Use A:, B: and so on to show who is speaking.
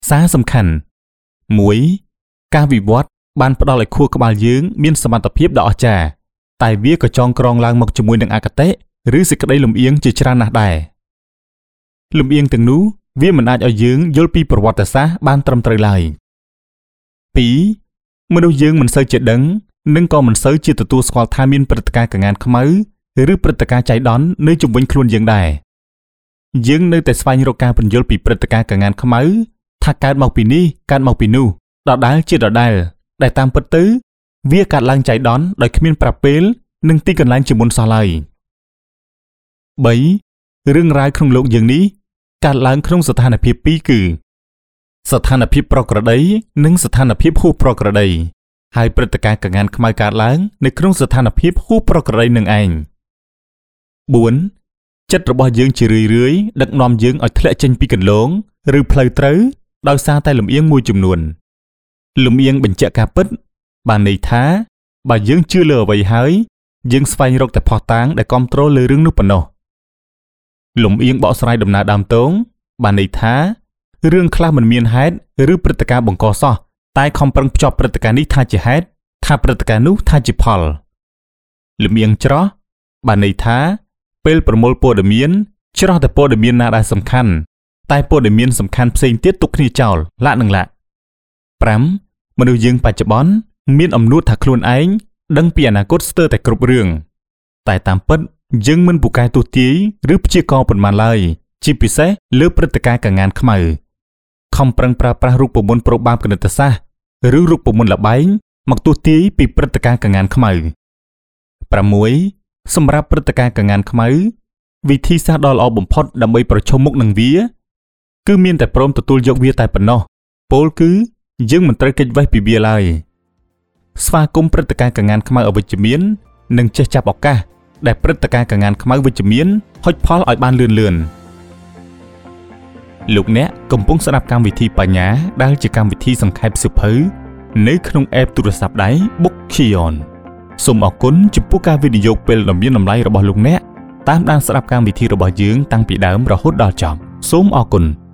A: សារសំខាន់មួយការវិវត្តបានផ្ដល់ឲ្យខួរក្បាលយើងមានសមត្ថភាពដ៏អស្ចារ្យតែវាក៏ចងក្រងឡើងមកជាមួយនឹងអគតិឬសេចក្តីលំអៀងជាច្រើនណាស់ដែរលំអៀងទាំងនោះវាមិនអាចឲ្យយើងយល់ពីប្រវត្តិសាស្ត្របានត្រឹមត្រូវឡើយ 2. មនុស្សយើងមិនសូវជាដឹងនិងក៏មិនសូវជាទទួលស្គាល់ថាមានព្រឹត្តិការណ៍កងានខ្មៅឬព្រឹត្តិការណ៍ចៃដន្យនៅជុំវិញខ្លួនយើងដែរយើងនៅតែស្វែងរកការពន្យល់ពីព្រឹត្តិការណ៍កងានខ្មៅថាកើតមកពីនេះកើតមកពីនោះដដែលជាដដែលដែលតាមពិតទៅវាកើតឡើងចៃដន្យដោយគ្មានប្រាប់ពេលនិងទីកន្លែងជាមុនសោះឡើយ 3. រឿងរ៉ាវក្នុងលោកយើងនេះកើតឡើងក្នុងស្ថានភាពពីរគឺស្ថានភាពប្រក្រតីនិងស្ថានភាពហួសប្រក្រតីហើយព្រឹត្តិការណ៍កងានខ្មៅកើតឡើងនៅក្នុងស្ថានភាពហួសប្រក្រតីនឹងឯង 4. ចិត្តរបស់យើងជារឿយៗដឹកនាំយើងឲ្យធ្លាក់ចេញពីគន្លងឬផ្លូវត្រូវដោយសារតែលំអៀងមួយចំនួនលំអៀងបញ្ជាក់ការពិតបានន័យថាបើយើងជឿលើអ្វីហើយយើងស្វែងរកតែភស្តុតាងដែលគាំទ្រលើរឿងនោះប៉ុណ្ណោះលំអៀងបកស្រាយដំណើរដើមទងបានន័យថារឿងខ្លះមិនមានហេតុឬព្រឹត្តិការណ៍បង្កសោះតែខំប្រឹងភ្ជាប់ព្រឹត្តិការណ៍នេះថាជាហេតុថាព្រឹត្តិការណ៍នោះថាជាផលលំអៀងច្រោះបានន័យថាពេលប្រមូលព័ត៌មានច្រោះតែព័ត៌មានណាដែលសំខាន់តែព័ត៌មានសំខាន់ផ្សេងទៀតទុកគ្នាចោលលាក់នឹងលាក់ 5. មនុស្សយើងបច្ចុប្បន្នមានអំណួតថាខ្លួនឯងដឹងពីអនាគតស្ទើរតែគ្រប់រឿងតែតាមពិតយើងមិនពូកែទស្សន៍ទាយឬព្យាករណ៍ប៉ុន្មានឡើយជាពិសេសលើព្រឹត្តិការណ៍កងានខ្មៅខំប្រឹងប្រើប្រាស់រូបមន្តប្របាបគណិតសាស្ត្រឬរូបមន្តលបែងមកទស្សន៍ទាយពីព្រឹត្តិការណ៍កងានខ្មៅ 6. សម្រាប់ព្រឹត្តិការណ៍កងានខ្មៅវិធីសាស្ត្រដ៏ល្អបំផុតដើម្បីប្រឈមមុខនឹងវាគឺមានតែព្រមទទួលយកវាតែប៉ុណ្ណោះពោលគឺយើងមិនត្រូវគេចវេះពីវាឡើយស្វាគមន៍ព្រឹត្តិការណ៍កងានខ្មៅអវិជ្ជមាននិងចេះចាប់ឱកាសដែលព្រឹត្តិការណ៍កងានខ្មៅវិជ្ជមានហុចផលឲ្យបានលឿនលោកអ្នកកំពុងស្ដាប់កម្មវិធីបញ្ញាដែលជាកម្មវិធីសង្ខេបសៀវភៅនៅក្នុង app ទូរស័ព្ទដៃ Bookcheon សូមអរគុណចំពោះការវិនិយោគពេលដ៏មានតម្លៃរបស់លោកអ្នកតាមដានស្ដាប់កម្មវិធីរបស់យើងតាំងពីដើមរហូតដល់ចប់សូមអរគុណ